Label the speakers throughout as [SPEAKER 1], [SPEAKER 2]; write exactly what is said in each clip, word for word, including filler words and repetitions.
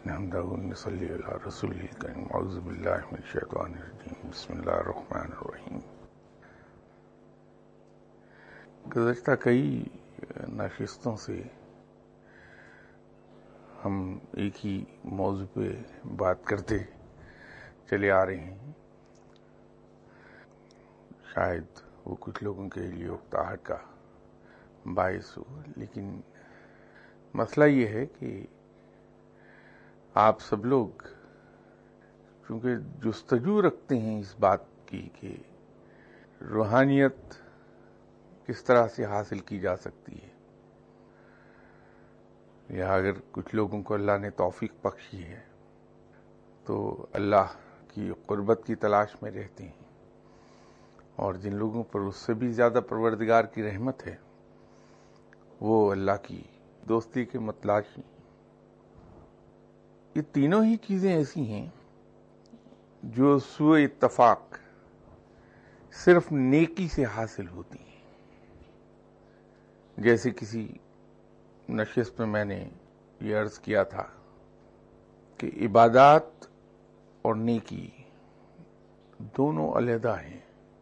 [SPEAKER 1] نحمده ونصلي على رسوله الكريم اعوذ بالله من الشیطان الرجیم بسم اللہ الرحمن الرحیم۔ گزشتہ کئی نشستوں سے ہم ایک ہی موضوع پہ بات کرتے چلے آ رہے ہیں۔ شاید وہ کچھ لوگوں کے لیے اکتاہٹ کا باعث ہو، لیکن مسئلہ یہ ہے کہ آپ سب لوگ چونکہ جستجو رکھتے ہیں اس بات کی کہ روحانیت کس طرح سے حاصل کی جا سکتی ہے، یا اگر کچھ لوگوں کو اللہ نے توفیق بخشی ہے تو اللہ کی قربت کی تلاش میں رہتے ہیں، اور جن لوگوں پر اس سے بھی زیادہ پروردگار کی رحمت ہے وہ اللہ کی دوستی کے متلاشی۔ یہ تینوں ہی چیزیں ایسی ہیں جو سوء اتفاق صرف نیکی سے حاصل ہوتی ہیں۔ جیسے کسی نشست میں میں نے یہ عرض کیا تھا کہ عبادات اور نیکی دونوں علیحدہ ہیں۔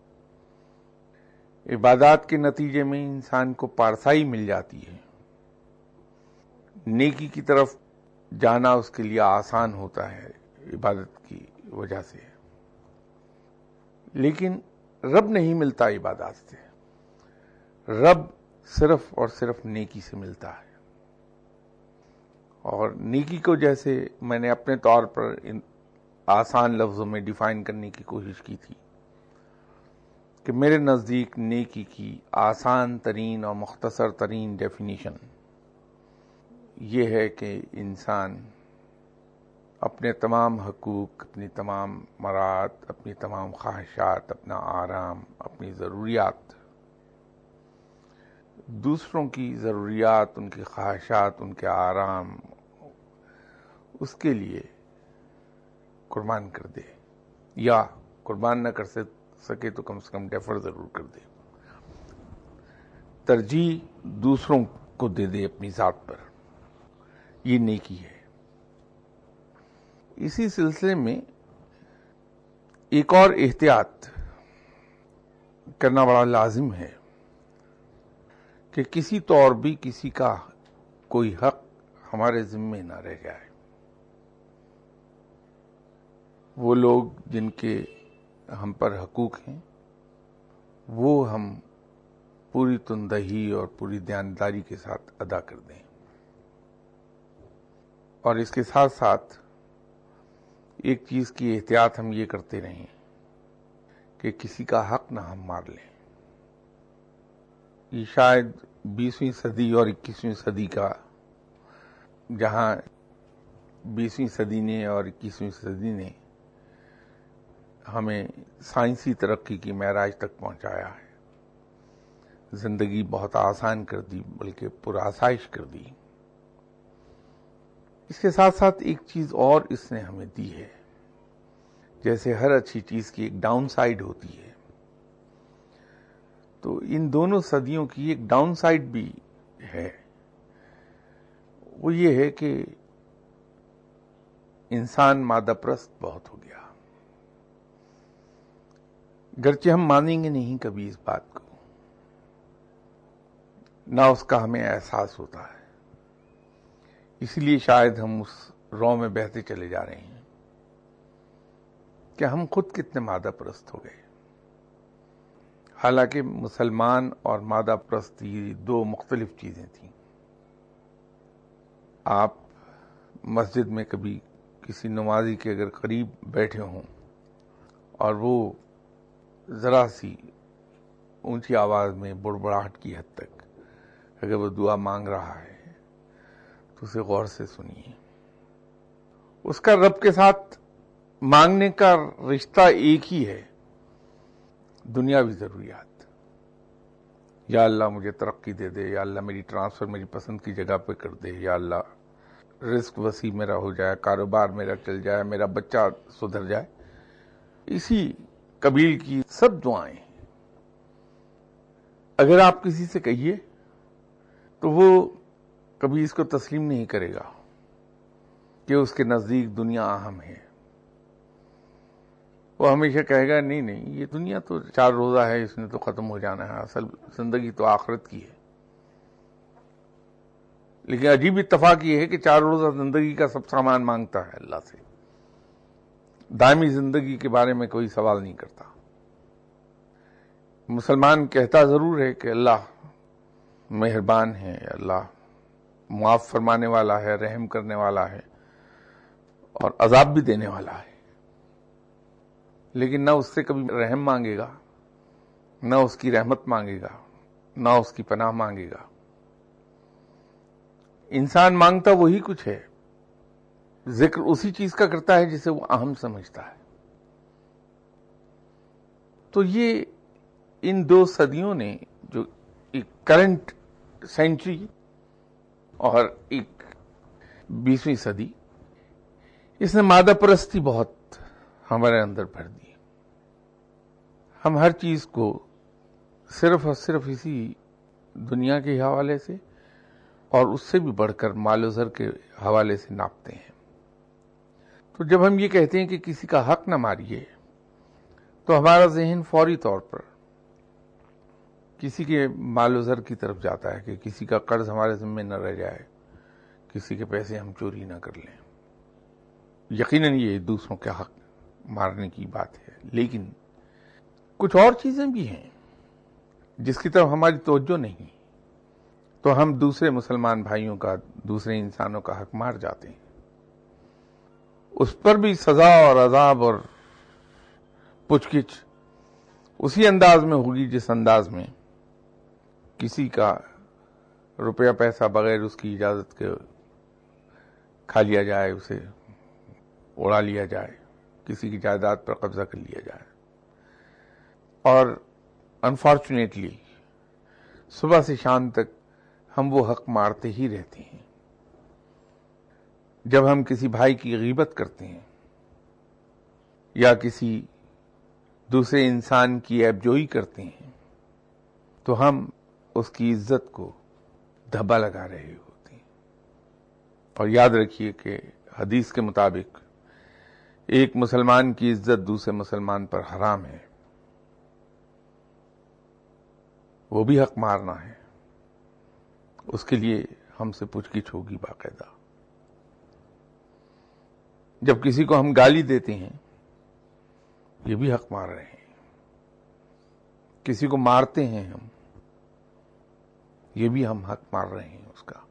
[SPEAKER 1] عبادات کے نتیجے میں انسان کو پارسائی مل جاتی ہے، نیکی کی طرف جانا اس کے لیے آسان ہوتا ہے عبادت کی وجہ سے، لیکن رب نہیں ملتا عبادات سے، رب صرف اور صرف نیکی سے ملتا ہے۔ اور نیکی کو جیسے میں نے اپنے طور پر ان آسان لفظوں میں ڈیفائن کرنے کی کوشش کی تھی کہ میرے نزدیک نیکی کی آسان ترین اور مختصر ترین ڈیفینیشن یہ ہے کہ انسان اپنے تمام حقوق، اپنی تمام مراد، اپنی تمام خواہشات، اپنا آرام، اپنی ضروریات، دوسروں کی ضروریات، ان کی خواہشات، ان کے آرام، اس کے لیے قربان کر دے، یا قربان نہ کر سکے تو کم سے کم ڈیفر ضرور کر دے، ترجیح دوسروں کو دے دے اپنی ذات پر۔ یہ نیکی ہے۔ اسی سلسلے میں ایک اور احتیاط کرنا بڑا لازم ہے کہ کسی طور بھی کسی کا کوئی حق ہمارے ذمے نہ رہ جائے۔ وہ لوگ جن کے ہم پر حقوق ہیں وہ ہم پوری تندہی اور پوری دیانتداری کے ساتھ ادا کر دیں، اور اس کے ساتھ ساتھ ایک چیز کی احتیاط ہم یہ کرتے رہیں کہ کسی کا حق نہ ہم مار لیں۔ یہ شاید بیسویں صدی اور اکیسویں صدی کا، جہاں بیسویں صدی نے اور اکیسویں صدی نے ہمیں سائنسی ترقی کی معراج تک پہنچایا ہے، زندگی بہت آسان کر دی، بلکہ پرآسائش کر دی۔ اس کے ساتھ ساتھ ایک چیز اور اس نے ہمیں دی ہے، جیسے ہر اچھی چیز کی ایک ڈاؤن سائیڈ ہوتی ہے، تو ان دونوں صدیوں کی ایک ڈاؤن سائیڈ بھی ہے۔ وہ یہ ہے کہ انسان مادہ پرست بہت ہو گیا، گرچہ ہم مانیں گے نہیں کبھی اس بات کو، نہ اس کا ہمیں احساس ہوتا ہے، اس لیے شاید ہم اس رو میں بہتے چلے جا رہے ہیں کہ ہم خود کتنے مادہ پرست ہو گئے۔ حالانکہ مسلمان اور مادہ پرست یہ دو مختلف چیزیں تھیں۔ آپ مسجد میں کبھی کسی نمازی کے اگر قریب بیٹھے ہوں اور وہ ذرا سی اونچی آواز میں بڑبڑاہٹ کی حد تک اگر وہ دعا مانگ رہا ہے تو اسے غور سے سنیے۔ اس کا رب کے ساتھ مانگنے کا رشتہ ایک ہی ہے، دنیاوی ضروریات۔ یا اللہ مجھے ترقی دے دے، یا اللہ میری ٹرانسفر میری پسند کی جگہ پہ کر دے، یا اللہ رزق وسیع میرا ہو جائے، کاروبار میرا چل جائے، میرا بچہ سدھر جائے، اسی قبیل کی سب دعائیں۔ اگر آپ کسی سے کہیے تو وہ کبھی اس کو تسلیم نہیں کرے گا کہ اس کے نزدیک دنیا اہم ہے، وہ ہمیشہ کہے گا نہیں نہیں یہ دنیا تو چار روزہ ہے، اس نے تو ختم ہو جانا ہے، اصل زندگی تو آخرت کی ہے۔ لیکن عجیب اتفاق یہ ہے کہ چار روزہ زندگی کا سب سامان مانگتا ہے اللہ سے، دائمی زندگی کے بارے میں کوئی سوال نہیں کرتا۔ مسلمان کہتا ضرور ہے کہ اللہ مہربان ہے، اللہ معاف فرمانے والا ہے، رحم کرنے والا ہے اور عذاب بھی دینے والا ہے، لیکن نہ اس سے کبھی رحم مانگے گا، نہ اس کی رحمت مانگے گا، نہ اس کی پناہ مانگے گا۔ انسان مانگتا وہی کچھ ہے، ذکر اسی چیز کا کرتا ہے جسے وہ اہم سمجھتا ہے۔ تو یہ ان دو صدیوں نے، جو ایک کرنٹ سینچری اور ایک بیسویں صدی، اس نے مادہ پرستی بہت ہمارے اندر بھر دی۔ ہم ہر چیز کو صرف اور صرف اسی دنیا کے حوالے سے اور اس سے بھی بڑھ کر مال و زر کے حوالے سے ناپتے ہیں۔ تو جب ہم یہ کہتے ہیں کہ کسی کا حق نہ ماریے، تو ہمارا ذہن فوری طور پر کسی کے مال و زر کی طرف جاتا ہے کہ کسی کا قرض ہمارے ذمہ نہ رہ جائے، کسی کے پیسے ہم چوری نہ کر لیں۔ یقیناً یہ دوسروں کے حق مارنے کی بات ہے، لیکن کچھ اور چیزیں بھی ہیں جس کی طرف ہماری توجہ نہیں، تو ہم دوسرے مسلمان بھائیوں کا، دوسرے انسانوں کا حق مار جاتے ہیں۔ اس پر بھی سزا اور عذاب اور پوچھ گچھ اسی انداز میں ہوگی جس انداز میں کسی کا روپیہ پیسہ بغیر اس کی اجازت کے کھا لیا جائے، اسے اڑا لیا جائے، کسی کی جائیداد پر قبضہ کر لیا جائے۔ اور انفارچونیٹلی صبح سے شام تک ہم وہ حق مارتے ہی رہتے ہیں۔ جب ہم کسی بھائی کی غیبت کرتے ہیں یا کسی دوسرے انسان کی عیب جوئی کرتے ہیں، تو ہم اس کی عزت کو دھبا لگا رہے ہوتے ہیں۔ اور یاد رکھیے کہ حدیث کے مطابق ایک مسلمان کی عزت دوسرے مسلمان پر حرام ہے، وہ بھی حق مارنا ہے، اس کے لیے ہم سے پوچھ گچھ ہوگی باقاعدہ۔ جب کسی کو ہم گالی دیتے ہیں، یہ بھی حق مار رہے ہیں۔ کسی کو مارتے ہیں ہم، یہ بھی ہم حق مار رہے ہیں اس کا۔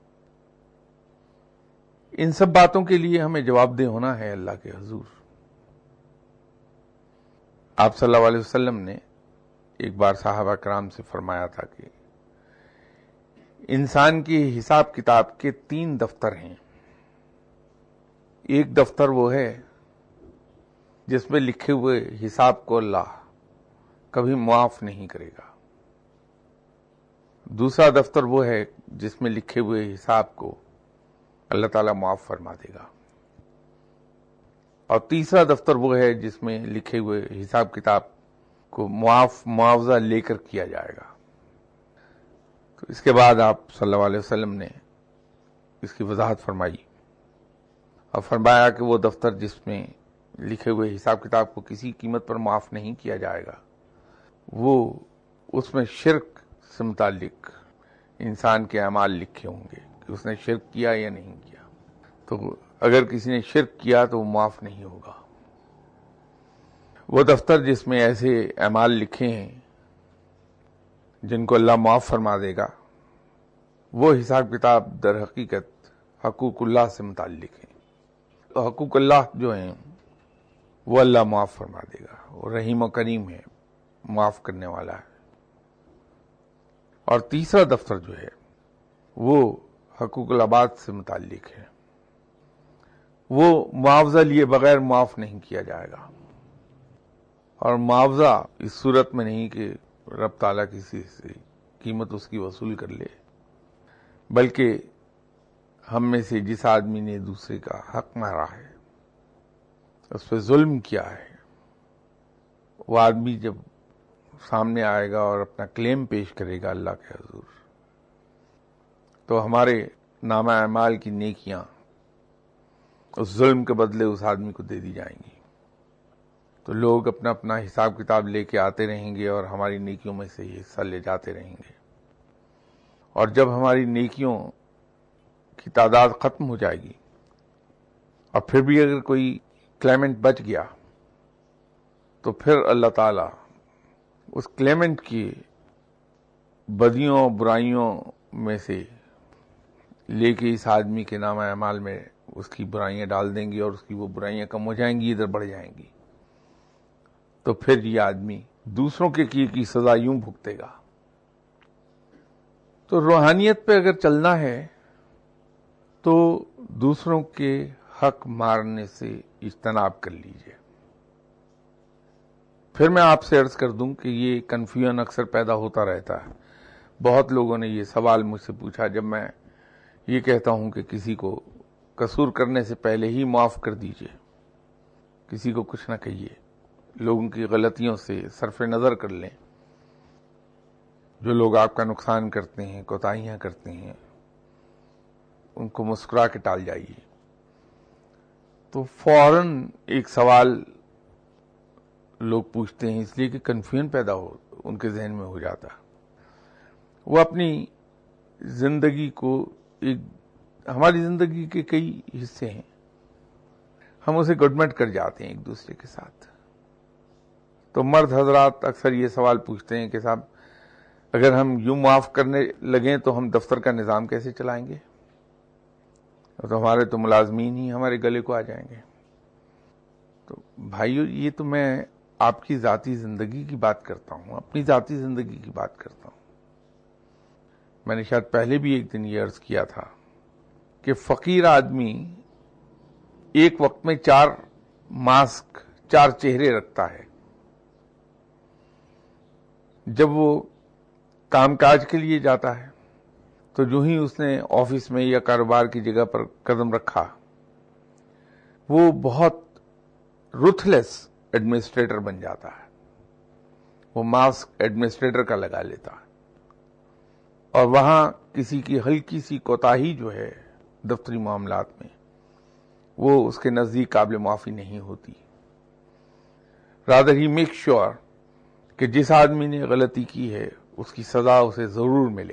[SPEAKER 1] ان سب باتوں کے لیے ہمیں جواب دہ ہونا ہے اللہ کے حضور۔ آپ صلی اللہ علیہ وسلم نے ایک بار صحابہ کرام سے فرمایا تھا کہ انسان کی حساب کتاب کے تین دفتر ہیں۔ ایک دفتر وہ ہے جس میں لکھے ہوئے حساب کو اللہ کبھی معاف نہیں کرے گا۔ دوسرا دفتر وہ ہے جس میں لکھے ہوئے حساب کو اللہ تعالیٰ معاف فرما دے گا۔ اور تیسرا دفتر وہ ہے جس میں لکھے ہوئے حساب کتاب کو معاف معاوضہ لے کر کیا جائے گا۔ تو اس کے بعد آپ صلی اللہ علیہ وسلم نے اس کی وضاحت فرمائی اور فرمایا کہ وہ دفتر جس میں لکھے ہوئے حساب کتاب کو کسی قیمت پر معاف نہیں کیا جائے گا، وہ اس میں شرک سے متعلق انسان کے اعمال لکھے ہوں گے کہ اس نے شرک کیا یا نہیں کیا۔ تو اگر کسی نے شرک کیا تو وہ معاف نہیں ہوگا۔ وہ دفتر جس میں ایسے اعمال لکھے ہیں جن کو اللہ معاف فرما دے گا، وہ حساب کتاب در حقیقت حقوق اللہ سے متعلق ہیں۔ تو حقوق اللہ جو ہیں وہ اللہ معاف فرما دے گا، وہ رحیم و کریم ہے، معاف کرنے والا ہے۔ اور تیسرا دفتر جو ہے وہ حقوق العباد سے متعلق ہے، وہ معاوضہ لیے بغیر معاف نہیں کیا جائے گا۔ اور معاوضہ اس صورت میں نہیں کہ رب تعالیٰ کسی سے قیمت اس کی وصول کر لے، بلکہ ہم میں سے جس آدمی نے دوسرے کا حق مارا ہے، اس پہ ظلم کیا ہے، وہ آدمی جب سامنے آئے گا اور اپنا کلیم پیش کرے گا اللہ کے حضور، تو ہمارے نامہ اعمال کی نیکیاں اس ظلم کے بدلے اس آدمی کو دے دی جائیں گی. تو لوگ اپنا اپنا حساب کتاب لے کے آتے رہیں گے اور ہماری نیکیوں میں سے یہ حصہ لے جاتے رہیں گے. اور جب ہماری نیکیوں کی تعداد ختم ہو جائے گی اور پھر بھی اگر کوئی کلیمنٹ بچ گیا تو پھر اللہ تعالیٰ اس کلیمنٹ کی بدیوں برائیوں میں سے لے کے اس آدمی کے نام اعمال میں اس کی برائیاں ڈال دیں گی اور اس کی وہ برائیاں کم ہو جائیں گی، ادھر بڑھ جائیں گی. تو پھر یہ آدمی دوسروں کے کیے کی سزا یوں بھگتے گا. تو روحانیت پہ اگر چلنا ہے تو دوسروں کے حق مارنے سے اجتناب کر لیجئے. پھر میں آپ سے عرض کر دوں کہ یہ کنفیوژن اکثر پیدا ہوتا رہتا ہے. بہت لوگوں نے یہ سوال مجھ سے پوچھا جب میں یہ کہتا ہوں کہ کسی کو قصور کرنے سے پہلے ہی معاف کر دیجئے، کسی کو کچھ نہ کہیے، لوگوں کی غلطیوں سے صرف نظر کر لیں. جو لوگ آپ کا نقصان کرتے ہیں، کوتاہیاں کرتے ہیں، ان کو مسکرا کے ٹال جائیے. تو فوراً ایک سوال لوگ پوچھتے ہیں اس لیے کہ کنفیوژن پیدا ہو ان کے ذہن میں ہو جاتا. وہ اپنی زندگی کو ایک ہماری زندگی کے کئی حصے ہیں، ہم اسے گڈمٹ کر جاتے ہیں ایک دوسرے کے ساتھ. تو مرد حضرات اکثر یہ سوال پوچھتے ہیں کہ صاحب اگر ہم یوں معاف کرنے لگیں تو ہم دفتر کا نظام کیسے چلائیں گے؟ تو ہمارے تو ملازمین ہی ہمارے گلے کو آ جائیں گے. تو بھائیو، یہ تو میں آپ کی ذاتی زندگی کی بات کرتا ہوں، اپنی ذاتی زندگی کی بات کرتا ہوں. میں نے شاید پہلے بھی ایک دن یہ عرض کیا تھا کہ فقیر آدمی ایک وقت میں چار ماسک، چار چہرے رکھتا ہے. جب وہ کام کاج کے لیے جاتا ہے تو جو ہی اس نے آفس میں یا کاروبار کی جگہ پر قدم رکھا، وہ بہت رتھلیس ایڈمنسٹریٹر بن جاتا ہے. وہ ماسک ایڈمنسٹریٹر کا لگا لیتا ہے اور وہاں کسی کی ہلکی سی کوتاہی جو ہے دفتری معاملات میں، وہ اس کے نزدیک قابل معافی نہیں ہوتی. رادر ہی میک شیور کہ جس آدمی نے غلطی کی ہے اس کی سزا اسے ضرور ملے.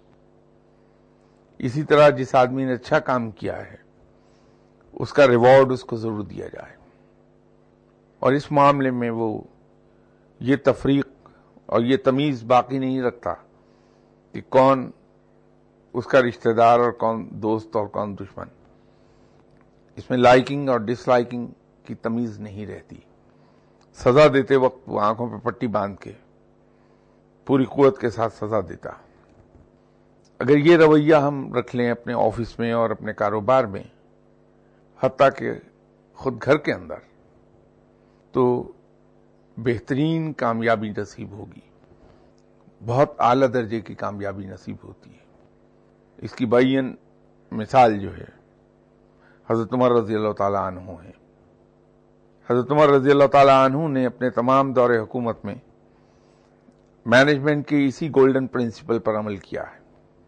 [SPEAKER 1] اسی طرح جس آدمی نے اچھا کام کیا ہے اس کا ریوارڈ اس کو ضرور دیا جائے. اور اس معاملے میں وہ یہ تفریق اور یہ تمیز باقی نہیں رکھتا کہ کون اس کا رشتہ دار اور کون دوست اور کون دشمن. اس میں لائکنگ اور ڈس لائکنگ کی تمیز نہیں رہتی. سزا دیتے وقت وہ آنکھوں پہ پٹی باندھ کے پوری قوت کے ساتھ سزا دیتا. اگر یہ رویہ ہم رکھ لیں اپنے آفس میں اور اپنے کاروبار میں، حتیٰ کہ خود گھر کے اندر، تو بہترین کامیابی نصیب ہوگی، بہت اعلی درجے کی کامیابی نصیب ہوتی ہے. اس کی بیان مثال جو ہے حضرت عمر رضی اللہ تعالیٰ عنہ ہے. حضرت عمر رضی اللہ تعالیٰ عنہ نے اپنے تمام دور حکومت میں مینجمنٹ کے اسی گولڈن پرنسپل پر عمل کیا ہے.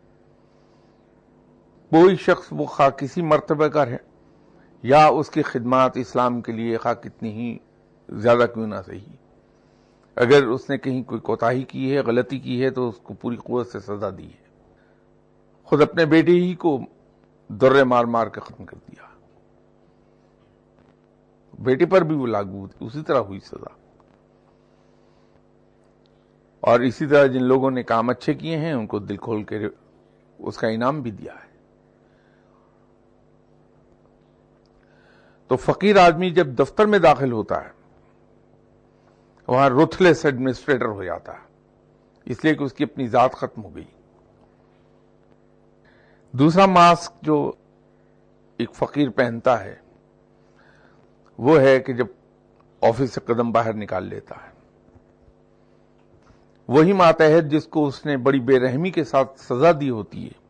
[SPEAKER 1] کوئی شخص وہ خواہ کسی مرتبہ کا ہے یا اس کی خدمات اسلام کے لیے خواہ کتنی ہی زیادہ کیوں نہ صحیح، اگر اس نے کہیں کوئی کوتاہی کی ہے، غلطی کی ہے، تو اس کو پوری قوت سے سزا دی ہے. خود اپنے بیٹے ہی کو درے مار مار کے ختم کر دیا. بیٹے پر بھی وہ لاگو ہوتی، اسی طرح ہوئی سزا. اور اسی طرح جن لوگوں نے کام اچھے کیے ہیں ان کو دل کھول کے اس کا انعام بھی دیا ہے. تو فقیر آدمی جب دفتر میں داخل ہوتا ہے وہاں رتھلیس ایڈمنسٹریٹر ہو جاتا ہے، اس لیے کہ اس کی اپنی ذات ختم ہو گئی. دوسرا ماسک جو ایک فقیر پہنتا ہے وہ ہے کہ جب آفس سے قدم باہر نکال لیتا ہے، وہی ماتحت جس کو اس نے بڑی بے رحمی کے ساتھ سزا دی ہوتی ہے،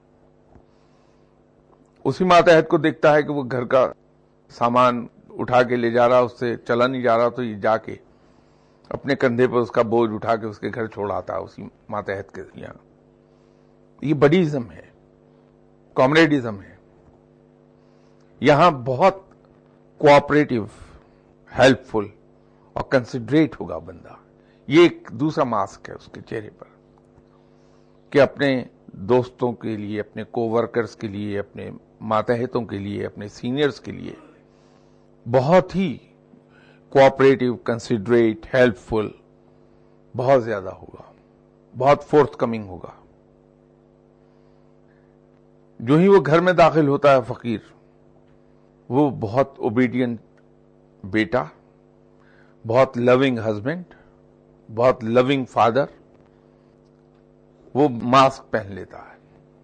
[SPEAKER 1] اسی ماتحت کو دیکھتا ہے کہ وہ گھر کا سامان اٹھا کے لے جا رہا، اس سے چلا نہیں جا رہا، تو یہ جا کے اپنے کندھے پر اس کا بوجھ اٹھا کے اس کے گھر چھوڑ آتا ہے اسی ماتحت کے یہاں. یہ بڈیزم ہے، کامریڈزم ہے. یہاں بہت کوآپریٹو، ہیلپ فل اور کنسیڈریٹ ہوگا بندہ. یہ ایک دوسرا ماسک ہے اس کے چہرے پر کہ اپنے دوستوں کے لیے، اپنے کو ورکرز کے لیے، اپنے ماتحتوں کے لیے، اپنے سینئرز کے لیے بہت ہی کوآپریٹو، کنسیڈریٹ، ہیلپ فل بہت زیادہ ہوگا، بہت فورتھ کمنگ ہوگا. جو ہی وہ گھر میں داخل ہوتا ہے فقیر، وہ بہت اوبیڈینٹ بیٹا، بہت لونگ ہسبینڈ، بہت لونگ فادر، وہ ماسک پہن لیتا ہے.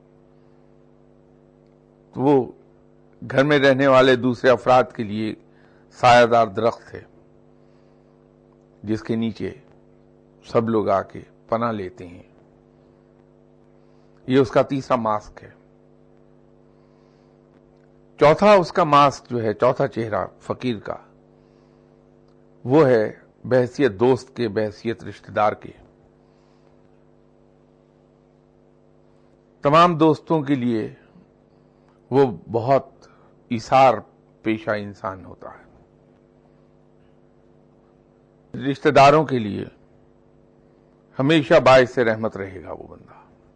[SPEAKER 1] تو وہ گھر میں رہنے والے دوسرے افراد کے لیے سایہ دار درخت ہے جس کے نیچے سب لوگ آ کے پناہ لیتے ہیں. یہ اس کا تیسرا ماسک ہے. چوتھا اس کا ماسک جو ہے، چوتھا چہرہ فقیر کا، وہ ہے بحیثیت دوست کے، بحیثیت رشتہ دار کے. تمام دوستوں کے لیے وہ بہت ایثار پیشہ انسان ہوتا ہے. رشتہ داروں کے لیے ہمیشہ باعث رحمت رہے گا وہ بندہ.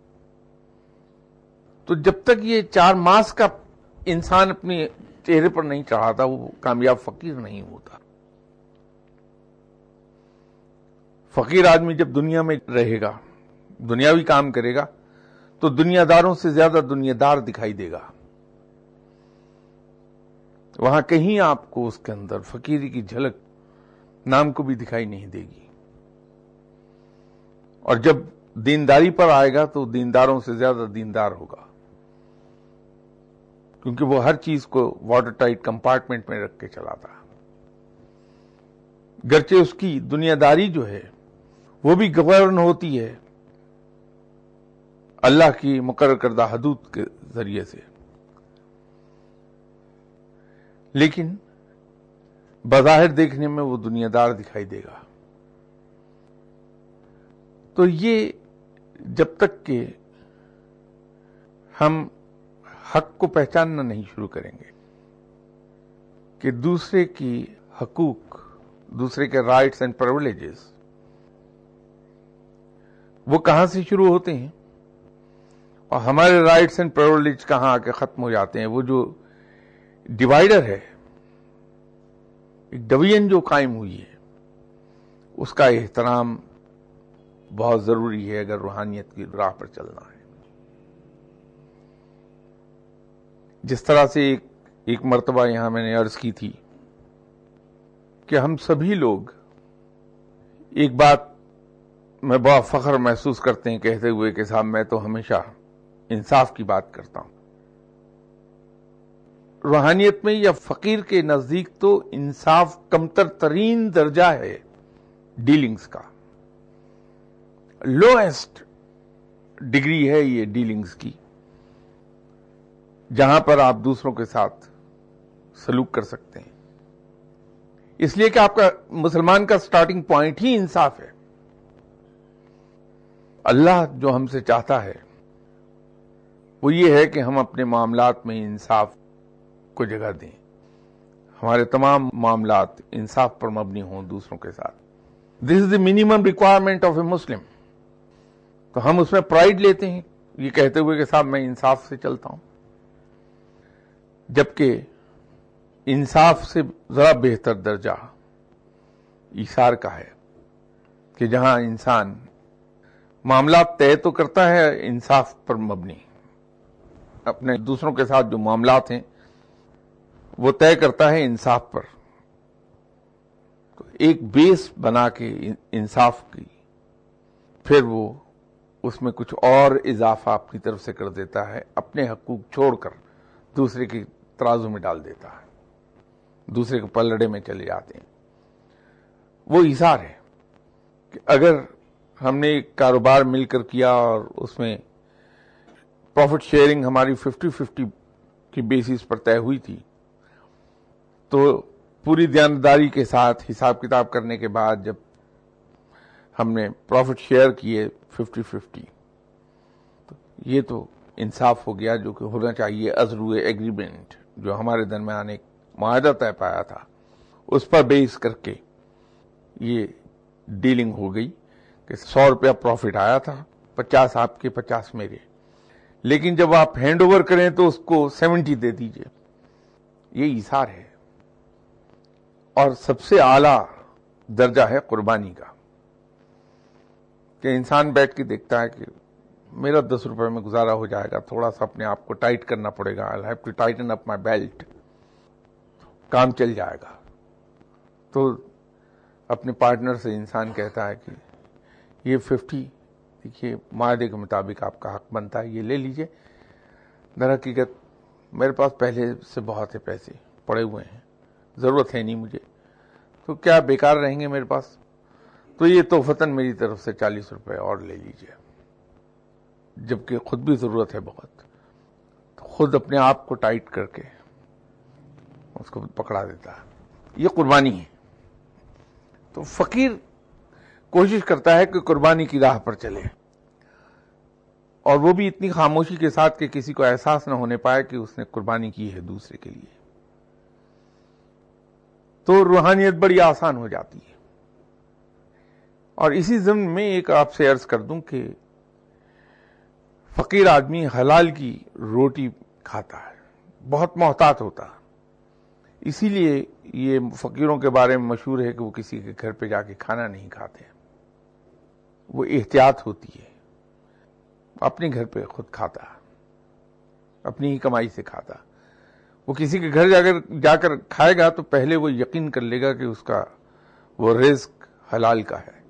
[SPEAKER 1] تو جب تک یہ چار ماسک کا انسان اپنے چہرے پر نہیں چڑھاتا، وہ کامیاب فقیر نہیں ہوتا. فقیر آدمی جب دنیا میں رہے گا، دنیاوی کام کرے گا، تو دنیا داروں سے زیادہ دنیا دار دکھائی دے گا. وہاں کہیں آپ کو اس کے اندر فقیری کی جھلک نام کو بھی دکھائی نہیں دے گی. اور جب دینداری پر آئے گا تو دینداروں سے زیادہ دیندار ہوگا، کیونکہ وہ ہر چیز کو واٹر ٹائٹ کمپارٹمنٹ میں رکھ کے چلاتا ہے. گرچہ اس کی دنیا داری جو ہے وہ بھی گورن ہوتی ہے اللہ کی مقرر کردہ حدود کے ذریعے سے، لیکن بظاہر دیکھنے میں وہ دنیا دار دکھائی دے گا. تو یہ جب تک کہ ہم حق کو پہچاننا نہیں شروع کریں گے کہ دوسرے کی حقوق، دوسرے کے رائٹس اینڈ پرولیجز وہ کہاں سے شروع ہوتے ہیں اور ہمارے رائٹس اینڈ پرولیج کہاں آ کے ختم ہو جاتے ہیں، وہ جو ڈیوائیڈر ہے، ایک ڈویژن جو قائم ہوئی ہے، اس کا احترام بہت ضروری ہے اگر روحانیت کی راہ پر چلنا ہے. جس طرح سے ایک ایک مرتبہ یہاں میں نے عرض کی تھی کہ ہم سبھی لوگ ایک بات میں بڑا فخر محسوس کرتے ہیں کہتے ہوئے کہ صاحب میں تو ہمیشہ انصاف کی بات کرتا ہوں. روحانیت میں یا فقیر کے نزدیک تو انصاف کمتر ترین درجہ ہے ڈیلنگز کا، لوئسٹ ڈگری ہے یہ ڈیلنگز کی، جہاں پر آپ دوسروں کے ساتھ سلوک کر سکتے ہیں. اس لیے کہ آپ کا مسلمان کا سٹارٹنگ پوائنٹ ہی انصاف ہے. اللہ جو ہم سے چاہتا ہے وہ یہ ہے کہ ہم اپنے معاملات میں انصاف کو جگہ دیں، ہمارے تمام معاملات انصاف پر مبنی ہوں دوسروں کے ساتھ. This is the minimum requirement of a Muslim. تو ہم اس میں پرائیڈ لیتے ہیں یہ کہتے ہوئے کہ صاحب میں انصاف سے چلتا ہوں، جبکہ انصاف سے ذرا بہتر درجہ ایثار کا ہے کہ جہاں انسان معاملات طے تو کرتا ہے انصاف پر مبنی، اپنے دوسروں کے ساتھ جو معاملات ہیں وہ طے کرتا ہے انصاف پر. تو ایک بیس بنا کے انصاف کی، پھر وہ اس میں کچھ اور اضافہ اپنی طرف سے کر دیتا ہے، اپنے حقوق چھوڑ کر دوسرے کی ترازو میں ڈال دیتا ہے، دوسرے کے پلڑے میں چلے جاتے ہیں. وہ ایثار ہے کہ اگر ہم نے ایک کاروبار مل کر کیا اور اس میں پروفٹ شیئرنگ ہماری ففٹی ففٹی کی بیسس پر طے ہوئی تھی، تو پوری دیانتداری کے ساتھ حساب کتاب کرنے کے بعد جب ہم نے پروفٹ شیئر کیے ففٹی ففٹی، تو یہ تو انصاف ہو گیا جو کہ ہونا چاہیے از روئے ایگریمنٹ جو ہمارے درمیان ایک معاہدہ طے پایا تھا، اس پر بیس کر کے یہ ڈیلنگ ہو گئی کہ سو روپیہ پروفٹ آیا تھا، پچاس آپ کے پچاس میرے، لیکن جب آپ ہینڈ اوور کریں تو اس کو سیونٹی دے دیجئے. یہ ایثار ہے، اور سب سے اعلیٰ درجہ ہے قربانی کا، کہ انسان بیٹھ کے دیکھتا ہے کہ میرا دس روپے میں گزارا ہو جائے گا، تھوڑا سا اپنے آپ کو ٹائٹ کرنا پڑے گا، I'll have to tighten up my belt، کام چل جائے گا. تو اپنے پارٹنر سے انسان کہتا ہے کہ یہ ففٹی دیکھیے معاہدے کے مطابق آپ کا حق بنتا ہے، یہ لے لیجئے. در حقیقت میرے پاس پہلے سے بہت سے پیسے پڑے ہوئے ہیں، ضرورت ہے نہیں مجھے، تو کیا بیکار رہیں گے میرے پاس؟ تو یہ توفتاً میری طرف سے چالیس روپے اور لے لیجئے، جبکہ خود بھی ضرورت ہے بہت. تو خود اپنے آپ کو ٹائٹ کر کے اس کو پکڑا دیتا ہے. یہ قربانی ہے. تو فقیر کوشش کرتا ہے کہ قربانی کی راہ پر چلے، اور وہ بھی اتنی خاموشی کے ساتھ کہ کسی کو احساس نہ ہونے پائے کہ اس نے قربانی کی ہے دوسرے کے لیے. تو روحانیت بڑی آسان ہو جاتی ہے. اور اسی ضمن میں ایک آپ سے عرض کر دوں کہ فقیر آدمی حلال کی روٹی کھاتا ہے، بہت محتاط ہوتا ہے. اسی لیے یہ فقیروں کے بارے میں مشہور ہے کہ وہ کسی کے گھر پہ جا کے کھانا نہیں کھاتے، وہ احتیاط ہوتی ہے، اپنے گھر پہ خود کھاتا، اپنی ہی کمائی سے کھاتا. وہ کسی کے گھر جا کر جا کر کھائے گا تو پہلے وہ یقین کر لے گا کہ اس کا وہ رزق حلال کا ہے،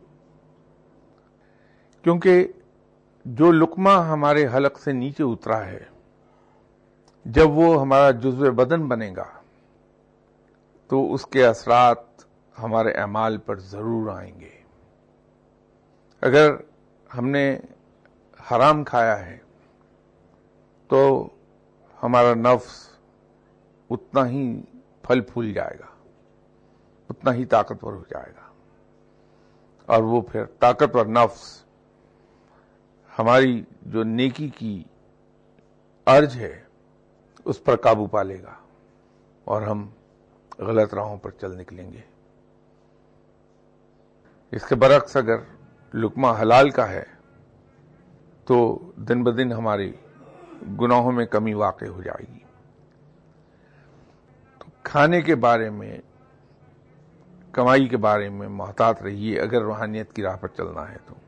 [SPEAKER 1] کیونکہ جو لقمہ ہمارے حلق سے نیچے اترا ہے، جب وہ ہمارا جزو بدن بنے گا تو اس کے اثرات ہمارے اعمال پر ضرور آئیں گے. اگر ہم نے حرام کھایا ہے تو ہمارا نفس اتنا ہی پھل پھول جائے گا، اتنا ہی طاقتور ہو جائے گا، اور وہ پھر طاقتور نفس ہماری جو نیکی کی ارج ہے اس پر قابو پا لے گا، اور ہم غلط راہوں پر چل نکلیں گے. اس کے برعکس اگر لقمہ حلال کا ہے تو دن بدن ہماری گناہوں میں کمی واقع ہو جائے گی. تو کھانے کے بارے میں، کمائی کے بارے میں محتاط رہیے اگر روحانیت کی راہ پر چلنا ہے تو.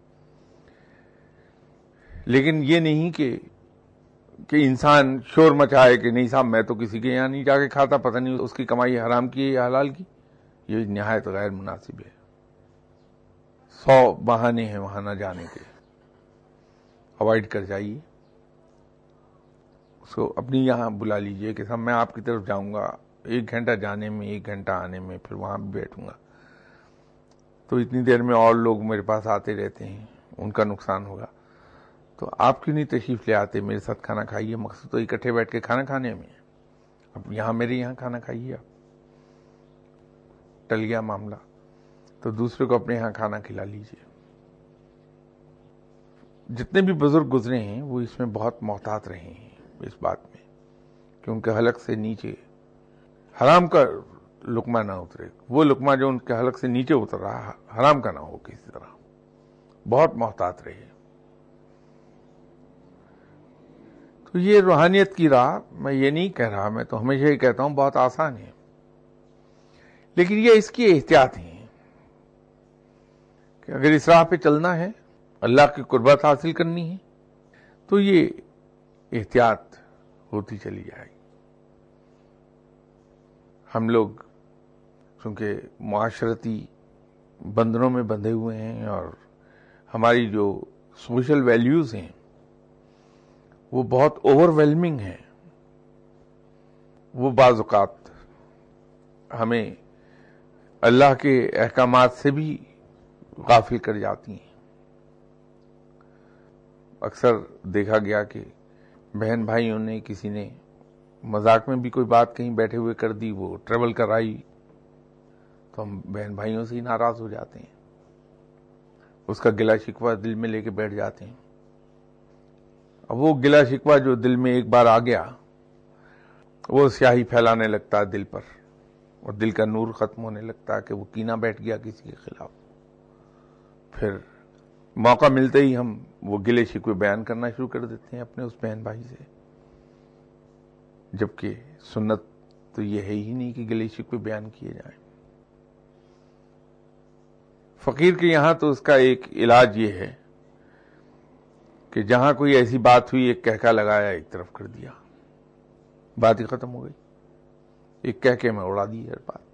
[SPEAKER 1] لیکن یہ نہیں کہ کہ انسان شور مچائے کہ نہیں صاحب میں تو کسی کے یہاں نہیں جا کے کھاتا، پتہ نہیں اس کی کمائی حرام کی ہے یا حلال کی. یہ نہایت غیر مناسب ہے. سو بہانے ہیں وہاں نہ جانے کے، اوائڈ کر جائیے. اس کو اپنی یہاں بلا لیجئے کہ صاحب میں آپ کی طرف جاؤں گا، ایک گھنٹہ جانے میں، ایک گھنٹہ آنے میں، پھر وہاں بھی بیٹھوں گا، تو اتنی دیر میں اور لوگ میرے پاس آتے رہتے ہیں، ان کا نقصان ہوگا. تو آپ کیوں نہیں تشریف لے آتے میرے ساتھ کھانا کھائیے؟ مقصد تو اکٹھے بیٹھ کے کھانا کھانے میں. اب یہاں میرے یہاں کھانا کھائیے، آپ ٹل گیا معاملہ، تو دوسرے کو اپنے یہاں کھانا کھلا لیجئے. جتنے بھی بزرگ گزرے ہیں وہ اس میں بہت محتاط رہے ہیں اس بات میں، کیونکہ حلق سے نیچے حرام کا لقمہ نہ اترے. وہ لقمہ جو ان کے حلق سے نیچے اتر رہا حرام کا نہ ہو کسی طرح. بہت محتاط رہے. تو یہ روحانیت کی راہ، میں یہ نہیں کہہ رہا، میں تو ہمیشہ ہی کہتا ہوں بہت آسان ہے، لیکن یہ اس کی احتیاط ہے کہ اگر اس راہ پہ چلنا ہے، اللہ کی قربت حاصل کرنی ہے، تو یہ احتیاط ہوتی چلی جائے گی. ہم لوگ چونکہ معاشرتی بندھنوں میں بندھے ہوئے ہیں، اور ہماری جو سوشل ویلیوز ہیں وہ بہت اوور ویلمنگ ہیں. وہ بعض اوقات ہمیں اللہ کے احکامات سے بھی غافل کر جاتی ہیں. اکثر دیکھا گیا کہ بہن بھائیوں نے، کسی نے مذاق میں بھی کوئی بات کہیں بیٹھے ہوئے کر دی، وہ ٹریول کرائی، تو ہم بہن بھائیوں سے ہی ناراض ہو جاتے ہیں، اس کا گلہ شکوہ دل میں لے کے بیٹھ جاتے ہیں. اب وہ گلہ شکوہ جو دل میں ایک بار آ گیا، وہ سیاہی پھیلانے لگتا ہے دل پر، اور دل کا نور ختم ہونے لگتا ہے کہ وہ کینہ بیٹھ گیا کسی کے خلاف. پھر موقع ملتے ہی ہم وہ گلے شکوے بیان کرنا شروع کر دیتے ہیں اپنے اس بہن بھائی سے، جبکہ سنت تو یہ ہے ہی نہیں کہ گلے شکوے بیان کیے جائیں. فقیر کے یہاں تو اس کا ایک علاج یہ ہے کہ جہاں کوئی ایسی بات ہوئی ایک کہکا لگایا، ایک طرف کر دیا، بات ہی ختم ہو گئی. ایک کہکے میں اڑا دی ہر بات.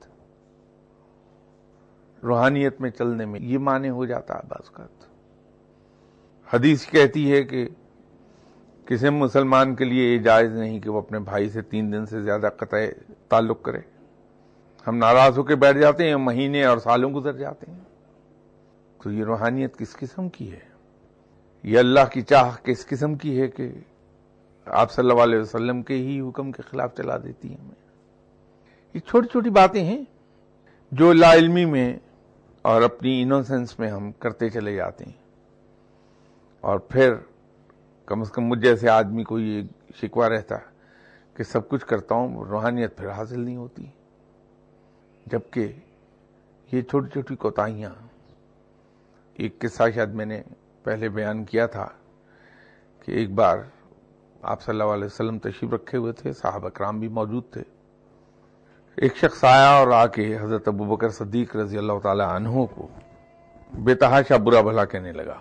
[SPEAKER 1] روحانیت میں چلنے میں یہ معنی ہو جاتا ہے بعض اوقات. حدیث کہتی ہے کہ کسی مسلمان کے لیے یہ جائز نہیں کہ وہ اپنے بھائی سے تین دن سے زیادہ قطع تعلق کرے. ہم ناراض ہو کے بیٹھ جاتے ہیں، مہینے اور سالوں گزر جاتے ہیں. تو یہ روحانیت کس قسم کی ہے؟ یہ اللہ کی چاہ کس قسم کی ہے کہ آپ صلی اللہ علیہ وسلم کے ہی حکم کے خلاف چلا دیتی ہے ہمیں؟ یہ چھوٹی چھوٹی باتیں ہیں جو لا علمی میں اور اپنی انوسنس میں ہم کرتے چلے جاتے ہیں، اور پھر کم از کم مجھ جیسے آدمی کو یہ شکوہ رہتا ہے کہ سب کچھ کرتا ہوں، روحانیت پھر حاصل نہیں ہوتی. جبکہ یہ چھوٹی چھوٹی کوتاہیاں، ایک قصہ شاید میں نے پہلے بیان کیا تھا کہ ایک بار آپ صلی اللہ علیہ وسلم تشریف رکھے ہوئے تھے، صحابہ کرام بھی موجود تھے. ایک شخص آیا اور آ کے حضرت ابوبکر صدیق رضی اللہ تعالی عنہ کو بے تحاشا برا بھلا کہنے لگا.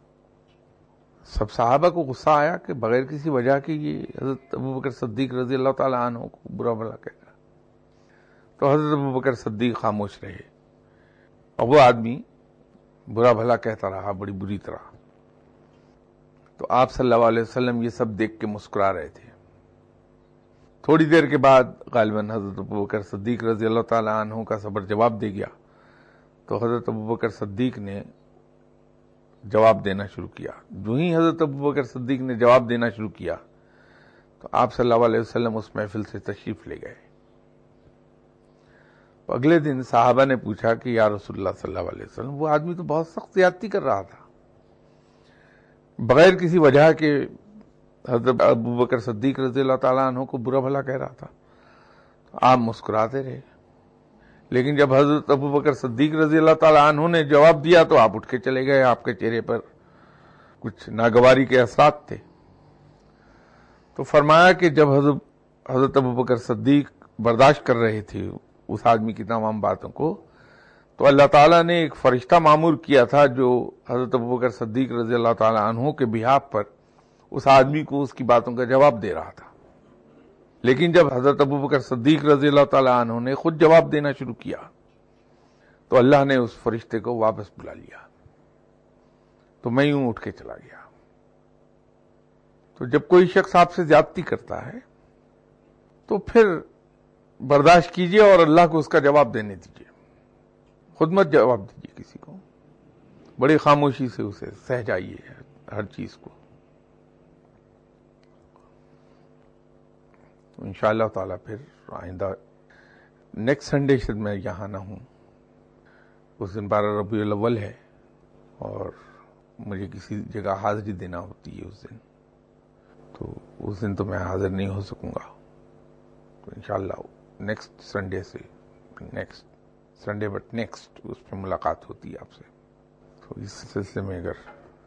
[SPEAKER 1] سب صحابہ کو غصہ آیا کہ بغیر کسی وجہ کے یہ حضرت ابوبکر صدیق رضی اللہ تعالی عنہ کو برا بھلا کہے گا. تو حضرت ابوبکر صدیق خاموش رہے، اور وہ آدمی برا بھلا کہتا رہا بڑی بری طرح. تو آپ صلی اللہ علیہ وسلم یہ سب دیکھ کے مسکرا رہے تھے. تھوڑی دیر کے بعد غالباً حضرت ابوبکر صدیق رضی اللہ تعالی عنہ کا صبر جواب دے گیا. تو حضرت ابوبکر صدیق نے جواب دینا شروع کیا. جو ہی حضرت ابوبکر صدیق نے جواب دینا شروع کیا تو آپ صلی اللہ علیہ وسلم اس محفل سے تشریف لے گئے. اگلے دن صحابہ نے پوچھا کہ یا رسول اللہ صلی اللہ علیہ وسلم، وہ آدمی تو بہت سخت زیادتی کر رہا تھا، بغیر کسی وجہ کے حضرت ابوبکر صدیق رضی اللہ تعالیٰ عنہ کو برا بھلا کہہ رہا تھا. آپ مسکراتے رہے، لیکن جب حضرت ابوبکر صدیق رضی اللہ تعالیٰ عنہ نے جواب دیا تو آپ اٹھ کے چلے گئے. آپ کے چہرے پر کچھ ناگواری کے اثرات تھے. تو فرمایا کہ جب حضرت حضرت ابوبکر صدیق برداشت کر رہے تھے اس آدمی کی تمام باتوں کو، تو اللہ تعالیٰ نے ایک فرشتہ معمور کیا تھا جو حضرت ابوبکر صدیق رضی اللہ تعالیٰ عنہ کے بہاف پر اس آدمی کو اس کی باتوں کا جواب دے رہا تھا. لیکن جب حضرت ابوبکر صدیق رضی اللہ تعالیٰ عنہ نے خود جواب دینا شروع کیا تو اللہ نے اس فرشتے کو واپس بلا لیا. تو میں یوں اٹھ کے چلا گیا. تو جب کوئی شخص آپ سے زیادتی کرتا ہے تو پھر برداشت کیجئے اور اللہ کو اس کا جواب دینے دیجئے. خود مت جواب دیجئے کسی کو، بڑی خاموشی سے اسے سہ جائیے ہر چیز کو. انشاءاللہ تعالیٰ پھر آئندہ نیکسٹ سنڈے شاید میں یہاں نہ ہوں. اس دن بارہ ربیع الاول ہے اور مجھے کسی جگہ حاضری دینا ہوتی ہے اس دن، تو اس دن تو میں حاضر نہیں ہو سکوں گا. تو انشاءاللہ نیکسٹ سنڈے سے نیکسٹ سنڈے بٹ نیکسٹ اس پہ ملاقات ہوتی ہے آپ سے. تو اس سلسلے میں اگر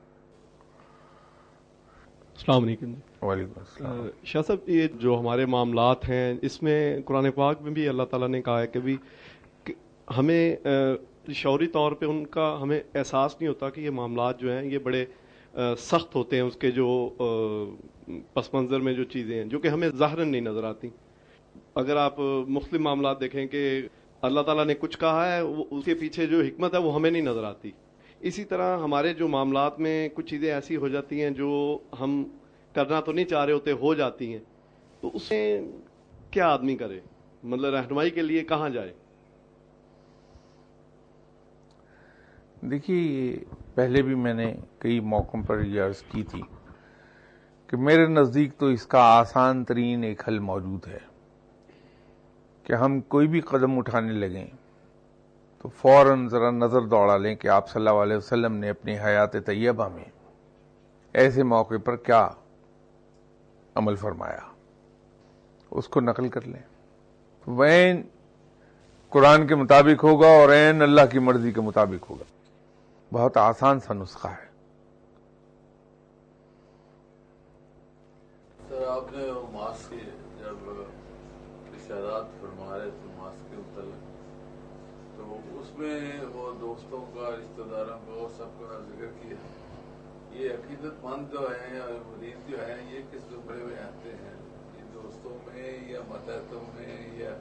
[SPEAKER 2] السلام علیکم.
[SPEAKER 1] وعلیکم السلام.
[SPEAKER 2] شاہ صاحب، یہ جو ہمارے معاملات ہیں اس میں قرآن پاک میں بھی اللہ تعالیٰ نے کہا ہے کہ بھی ہمیں شعوری طور پہ ان کا ہمیں احساس نہیں ہوتا کہ یہ معاملات جو ہیں یہ بڑے سخت ہوتے ہیں. اس کے جو پس منظر میں جو چیزیں ہیں جو کہ ہمیں ظاہراً نہیں نظر آتی. اگر آپ مختلف معاملات دیکھیں کہ اللہ تعالیٰ نے کچھ کہا ہے، اس کے پیچھے جو حکمت ہے وہ ہمیں نہیں نظر آتی. اسی طرح ہمارے جو معاملات میں کچھ چیزیں ایسی ہو جاتی ہیں جو ہم کرنا تو نہیں چاہ رہے ہوتے، ہو جاتی ہیں. تو اس میں کیا آدمی کرے؟ مطلب رہنمائی کے لیے کہاں جائے؟
[SPEAKER 1] دیکھیے، پہلے بھی میں نے کئی موقعوں پر یہ عرض کی تھی کہ میرے نزدیک تو اس کا آسان ترین ایک حل موجود ہے کہ ہم کوئی بھی قدم اٹھانے لگیں تو فوراً ذرا نظر دوڑا لیں کہ آپ صلی اللہ علیہ وسلم نے اپنی حیات طیبہ میں ایسے موقع پر کیا عمل فرمایا. اس کو نقل کر لیں. وین قرآن کے مطابق ہوگا اور عین اللہ کی مرضی کے مطابق ہوگا. بہت آسان سا نسخہ ہے.
[SPEAKER 3] سر آپ نے ماسک کی جب ارشادات فرما رہے تھے ماسک کے متعلق، تو اس میں وہ دوستوں کا، رشتہ داروں کا، وہ سب کا ذکر کیا. یہ عقیدت مند جو ہیں یا مرید جو ہیں، یہ کس زمرے میں آتے ہیں؟ یہ دوستوں میں یا ماتحتوں میں یا؟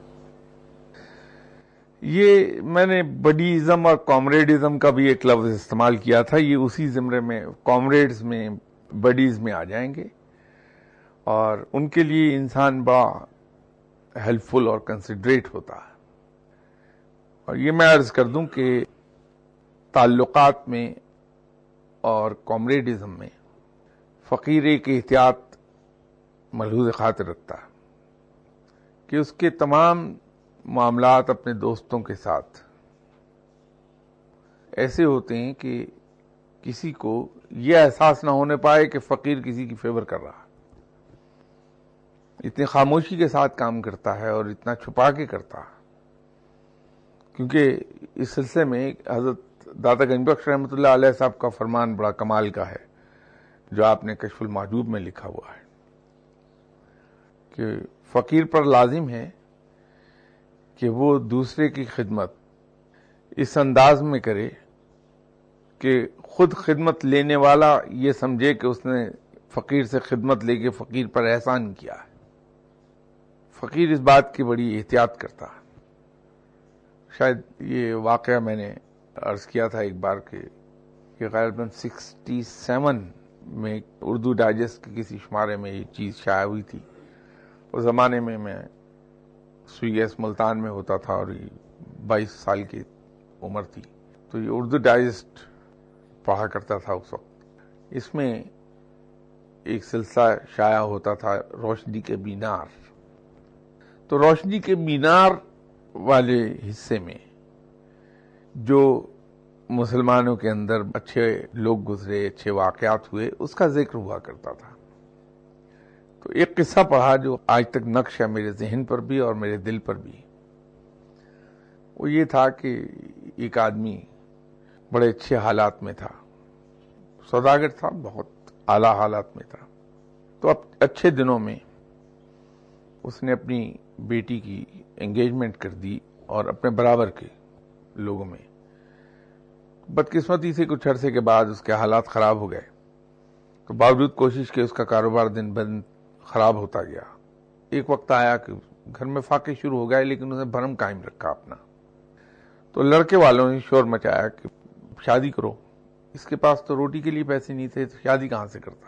[SPEAKER 1] یہ میں نے بڈیزم اور کامریڈزم کا بھی ایک لفظ استعمال کیا تھا. یہ اسی زمرے میں، کامریڈز میں، بڈیز میں آ جائیں گے. اور ان کے لیے انسان بڑا ہیلپ فل اور کنسیڈریٹ ہوتا ہے. اور یہ میں عرض کر دوں کہ تعلقات میں اور کامریڈزم میں فقیر ایک احتیاط ملحوظ خاطر رکھتا ہے کہ اس کے تمام معاملات اپنے دوستوں کے ساتھ ایسے ہوتے ہیں کہ کسی کو یہ احساس نہ ہونے پائے کہ فقیر کسی کی فیور کر رہا. اتنی خاموشی کے ساتھ کام کرتا ہے اور اتنا چھپا کے کرتا ہے. کیونکہ اس سلسلے میں حضرت داتا گنج بخش رحمۃ اللہ علیہ صاحب کا فرمان بڑا کمال کا ہے، جو آپ نے کشف المحجوب میں لکھا ہوا ہے کہ فقیر پر لازم ہے کہ وہ دوسرے کی خدمت اس انداز میں کرے کہ خود خدمت لینے والا یہ سمجھے کہ اس نے فقیر سے خدمت لے کے فقیر پر احسان کیا ہے. فقیر اس بات کی بڑی احتیاط کرتا ہے. شاید یہ واقعہ میں نے عرض کیا تھا ایک بار کہ یہ غالباً سکسٹی سیون میں اردو ڈائجسٹ کے کسی شمارے میں یہ چیز شائع ہوئی تھی. اس زمانے میں میں سوئی ایس ملتان میں ہوتا تھا اور بائیس سال کی عمر تھی، تو یہ اردو ڈائجسٹ پڑھا کرتا تھا اس وقت. اس میں ایک سلسلہ شائع ہوتا تھا روشنی کے مینار. تو روشنی کے مینار والے حصے میں جو مسلمانوں کے اندر اچھے لوگ گزرے، اچھے واقعات ہوئے، اس کا ذکر ہوا کرتا تھا. تو ایک قصہ پڑھا جو آج تک نقش ہے میرے ذہن پر بھی اور میرے دل پر بھی. وہ یہ تھا کہ ایک آدمی بڑے اچھے حالات میں تھا، سوداگر تھا، بہت اعلیٰ حالات میں تھا. تو اب اچھے دنوں میں اس نے اپنی بیٹی کی انگیجمنٹ کر دی اور اپنے برابر کے لوگوں میں. بدقسمتی سے کچھ عرصے کے بعد اس کے حالات خراب ہو گئے. تو باوجود کوشش کے اس کا کاروبار دن بدن خراب ہوتا گیا. ایک وقت آیا کہ گھر میں فاقے شروع ہو گئے، لیکن اس نے بھرم قائم رکھا اپنا. تو لڑکے والوں نے شور مچایا کہ شادی کرو. اس کے پاس تو روٹی کے لیے پیسے نہیں تھے، تو شادی کہاں سے کرتا.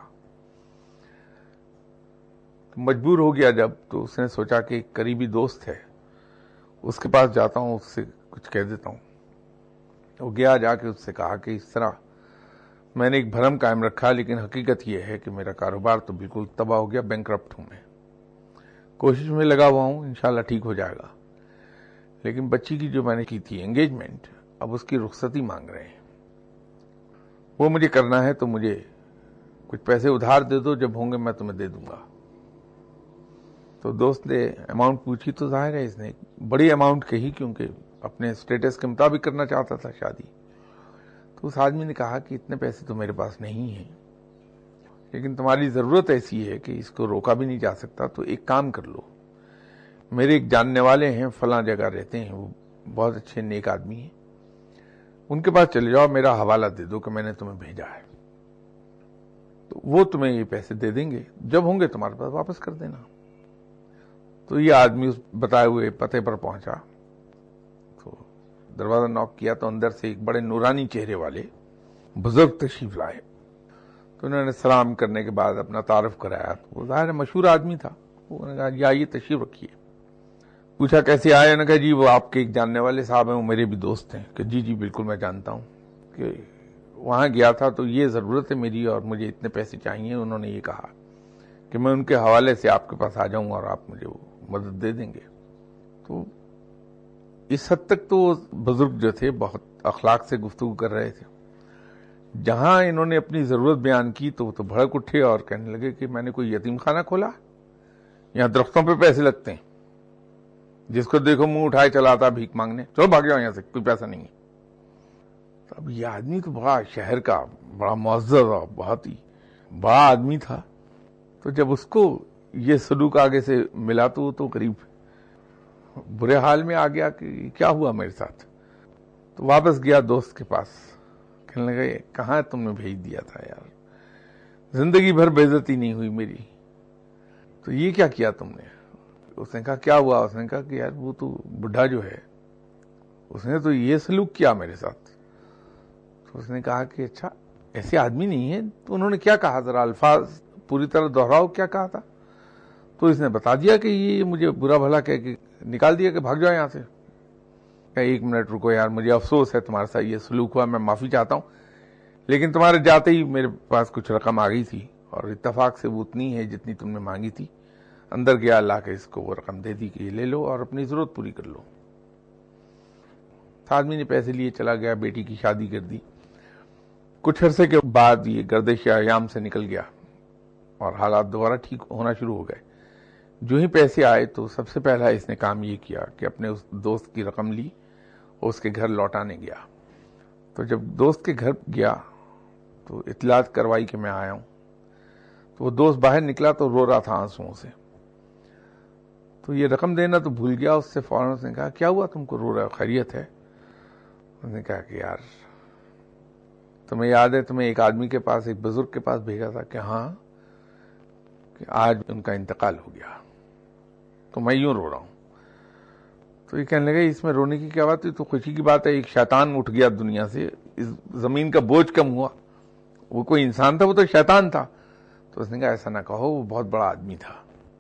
[SPEAKER 1] مجبور ہو گیا جب، تو اس نے سوچا کہ ایک قریبی دوست ہے، اس کے پاس جاتا ہوں، اس سے کچھ کہہ دیتا ہوں. وہ گیا، جا کے اس سے کہا کہ اس طرح میں نے ایک بھرم قائم رکھا، لیکن حقیقت یہ ہے کہ میرا کاروبار تو بالکل تباہ ہو گیا، بینکرپٹ ہوں میں. کوشش میں لگا ہوا ہوں، انشاءاللہ ٹھیک ہو جائے گا. لیکن بچی کی جو میں نے کی تھی انگیجمنٹ، اب اس کی رخصتی مانگ رہے ہیں. وہ مجھے کرنا ہے، تو مجھے کچھ پیسے ادھار دے دو، جب ہوں گے میں تمہیں دے دوں گا. تو دوست نے اماؤنٹ پوچھی، تو ظاہر ہے اس نے بڑی اماؤنٹ کہی، کیونکہ اپنے اسٹیٹس کے مطابق کرنا چاہتا تھا شادی. تو اس آدمی نے کہا کہ اتنے پیسے تو میرے پاس نہیں ہیں، لیکن تمہاری ضرورت ایسی ہے کہ اس کو روکا بھی نہیں جا سکتا. تو ایک کام کر لو، میرے ایک جاننے والے ہیں، فلاں جگہ رہتے ہیں، وہ بہت اچھے نیک آدمی ہیں، ان کے پاس چلے جاؤ، میرا حوالہ دے دو کہ میں نے تمہیں بھیجا ہے. تو وہ تمہیں یہ پیسے دے دیں گے، جب ہوں گے تمہارے پاس واپس کر دینا. تو یہ آدمی اس بتائے ہوئے پتے پر پہنچا. تو دروازہ نوک کیا تو اندر سے ایک بڑے نورانی چہرے والے بزرگ تشریف لائے. تو انہوں نے سلام کرنے کے بعد اپنا تعارف کرایا. تو وہ ظاہر مشہور آدمی تھا. وہ نے کہا جی آئیے تشریف رکھیے. پوچھا کیسے آئے؟ انہوں نے کہا جی وہ آپ کے ایک جاننے والے صاحب ہیں، وہ میرے بھی دوست ہیں. کہ جی جی بالکل میں جانتا ہوں، کہ وہاں گیا تھا تو یہ ضرورت ہے میری اور مجھے اتنے پیسے چاہیے. انہوں نے یہ کہا کہ میں ان کے حوالے سے آپ کے پاس آ جاؤں اور آپ مجھے وہ مدد دے دیں گے. تو اس حد تک تو بزرگ جو تھے بہت اخلاق سے گفتگو کر رہے تھے. جہاں انہوں نے اپنی ضرورت بیان کی تو وہ تو بھڑک اٹھے اور کہنے لگے کہ میں نے کوئی یتیم خانہ کھولا، یہاں درختوں پہ پیسے لگتے ہیں، جس کو دیکھو منہ اٹھائے چلا آتا بھیک مانگنے، چلو بھاگ جاؤ یہاں سے، کوئی پیسہ نہیں ہے۔ تو اب یہ آدمی تو بڑا شہر کا بڑا معزز اور بہت ہی بڑا آدمی تھا، تو جب اس کو یہ سلوک آگے سے ملا تو وہ تو قریب برے حال میں آ گیا کہ کیا ہوا میرے ساتھ۔ تو واپس گیا دوست کے پاس، کہنے لگا کہاں تم نے بھیج دیا تھا یار، زندگی بھر بے عزتی نہیں ہوئی میری، تو یہ کیا کیا تم نے؟ اس نے کہا کیا ہوا؟ اس نے کہا کہ یار وہ تو بڈھا جو ہے اس نے تو یہ سلوک کیا میرے ساتھ۔ تو اس نے کہا کہ اچھا ایسے آدمی نہیں ہے، تو انہوں نے کیا کہا، ذرا الفاظ پوری طرح دہراؤ، کیا کہا تھا؟ تو اس نے بتا دیا کہ یہ مجھے برا بھلا کہہ کے نکال دیا کہ بھاگ جاؤ یہاں سے۔ کہ ایک منٹ رکو یار، مجھے افسوس ہے تمہارے ساتھ یہ سلوک ہوا، میں معافی چاہتا ہوں، لیکن تمہارے جاتے ہی میرے پاس کچھ رقم آ گئی تھی اور اتفاق سے وہ اتنی ہے جتنی تم نے مانگی تھی، اندر گیا اللہ کے اس کو وہ رقم دے دی کہ یہ لے لو اور اپنی ضرورت پوری کر لو۔ آدمی نے پیسے لیے چلا گیا، بیٹی کی شادی کر دی۔ کچھ عرصے کے بعد یہ گردش ایام سے نکل گیا اور حالات دوبارہ ٹھیک ہونا شروع ہو گئے۔ جو ہی پیسے آئے تو سب سے پہلا اس نے کام یہ کیا کہ اپنے اس دوست کی رقم لی اور اس کے گھر لوٹانے گیا۔ تو جب دوست کے گھر گیا تو اطلاعات کروائی کہ میں آیا ہوں، تو وہ دوست باہر نکلا تو رو رہا تھا آنسوؤں سے۔ تو یہ رقم دینا تو بھول گیا، اس سے فوراً اس نے کہا کیا ہوا تم کو رو رہے ہو، خیریت ہے؟ اس نے کہا کہ یار تمہیں یاد ہے تمہیں ایک آدمی کے پاس، ایک بزرگ کے پاس بھیجا تھا کہ ہاں کہ آج ان کا انتقال ہو گیا، تو میں یوں رو رہا ہوں۔ تو یہ کہنے لگا اس میں رونے کی کیا بات ہے، تو خوشی کی بات ہے، ایک شیطان اٹھ گیا دنیا سے، اس زمین کا بوجھ کم ہوا، وہ کوئی انسان تھا، وہ تو شیطان تھا۔ تو اس نے کہا ایسا نہ کہو، وہ بہت بڑا آدمی تھا۔